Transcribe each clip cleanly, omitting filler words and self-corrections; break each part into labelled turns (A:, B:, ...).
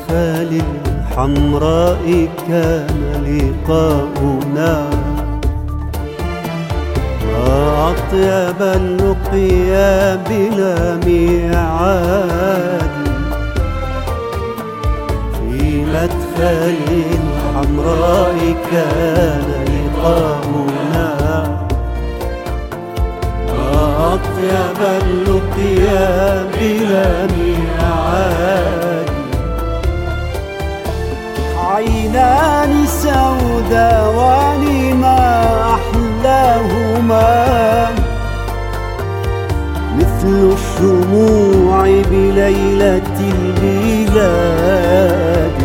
A: مدخل الحمراء كان لقاؤنا، ما أطيب اللقيا بلا ميعاد. في مدخل الحمراء كان لقاؤنا، ما أطيب اللقيا بلا ميعاد. عينان سوداوان ما أحلاهما، مثل الشموع بليلة الميلاد.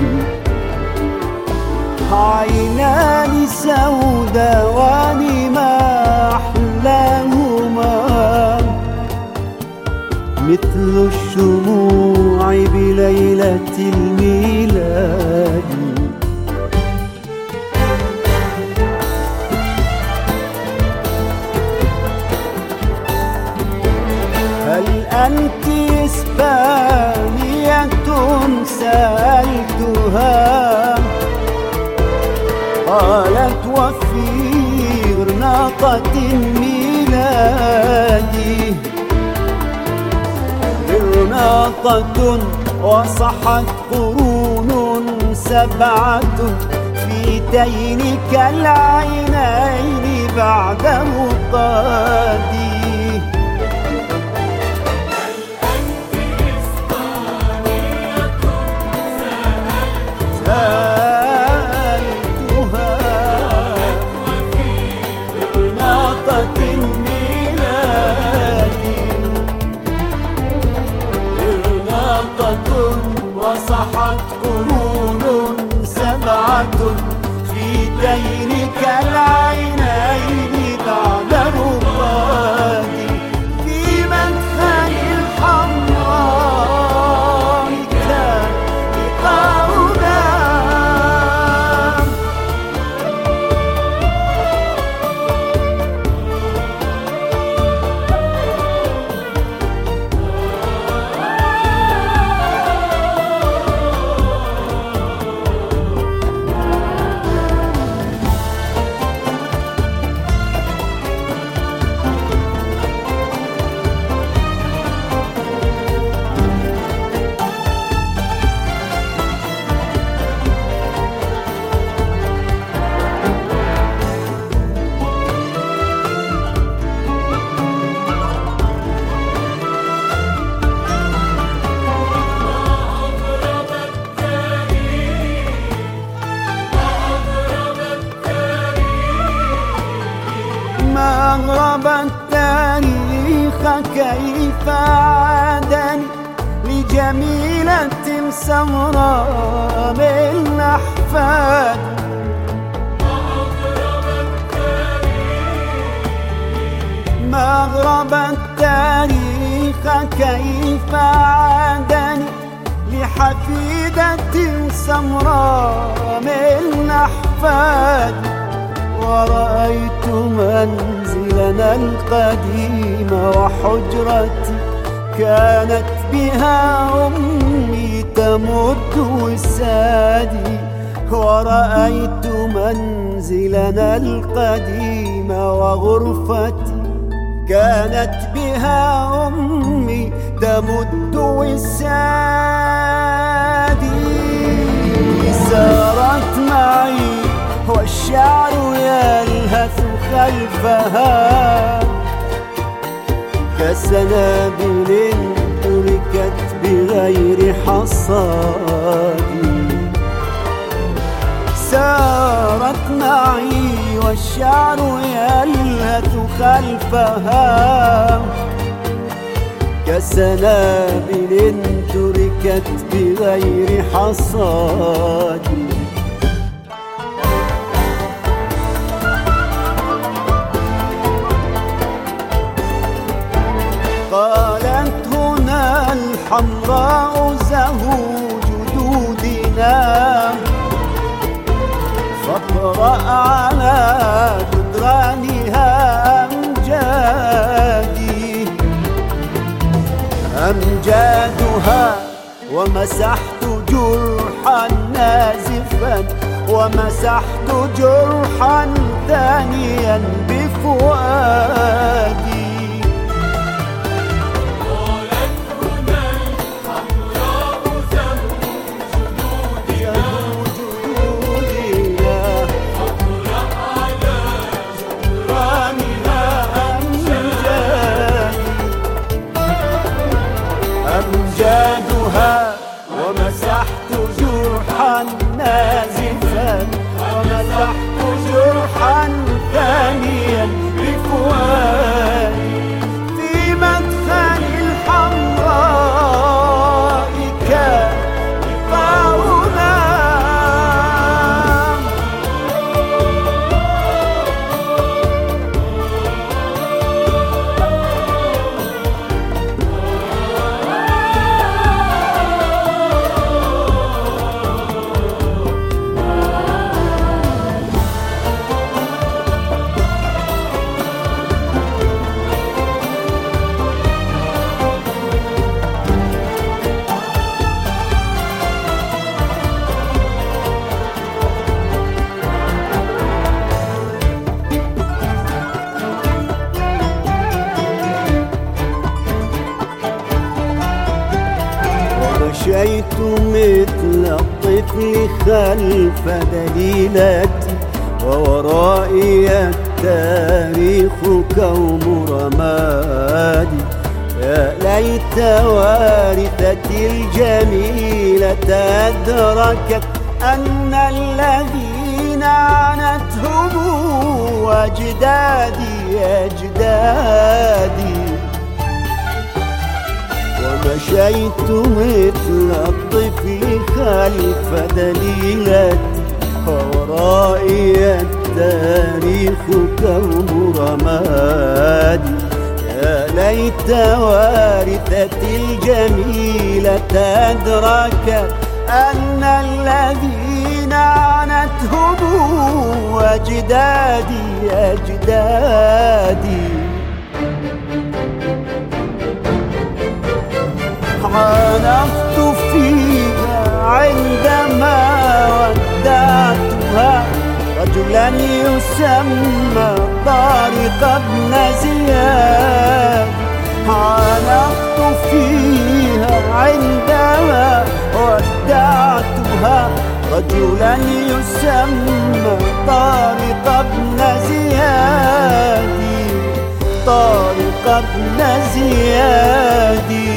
A: عينان سوداوان ما أحلاهما، مثل الشموع بليلة الميلاد. هل أنت إسبانية؟ سألتها، قالت وفي غرناطة ميلادي. غرناطة وصحت قرون سبعة في دينك العينين بعد مقادي. وصحت قرون سبعة في دينك العينين بعد رقادي. في مدخل الحمراء كان لقاؤنا، ما أغرب التاريخ كيف عادني لجميلة سمراء بالأحفاد. ما أغرب التاريخ كيف عادني لحفيدة سمراء بالأحفاد. ورأيت منزلنا القديم وحجرتي كانت بها أمي تمد وسادي. ورأيت منزلنا القديم وغرفتي كانت بها أمي تمد وسادي. سارت معي والشعر يلهث خلفها كسنابل تركت بغير حصاد. سارت معي والشعر يلهث خلفها كسنابل تركت بغير حصاد. قالت هنا الحمراء زهو جدودنا، فاقرأ على جدرانها أمجادي. أمجادها ومسحت جرح جرحا نازفا ومسحت جرحا ثانيا بفؤادي. أمجادها ومسحت جرحا نازفا ومسحت جرحا ثانيا بفؤادي في مدخل الحمراء كان لقاؤنا. مشيت مثل الطفل خلف دليلتي وورائي التاريخ كوم رمادي. يا ليت وارثتي الجميلة أدركت أن الذين عنتهم أجدادي. ومشيت مثل الطفل خلف دليلتي وورائي التاريخ كوم رمادي. يا ليت وارثتي الجميلة أدركت أن الذين عنتهم أجدادي. عانقت فيها عندما ودعتها رجلا يسمى طارق بن زياد. عانقت فيها عندما ودعتها رجلا يسمى طارق بن زياد.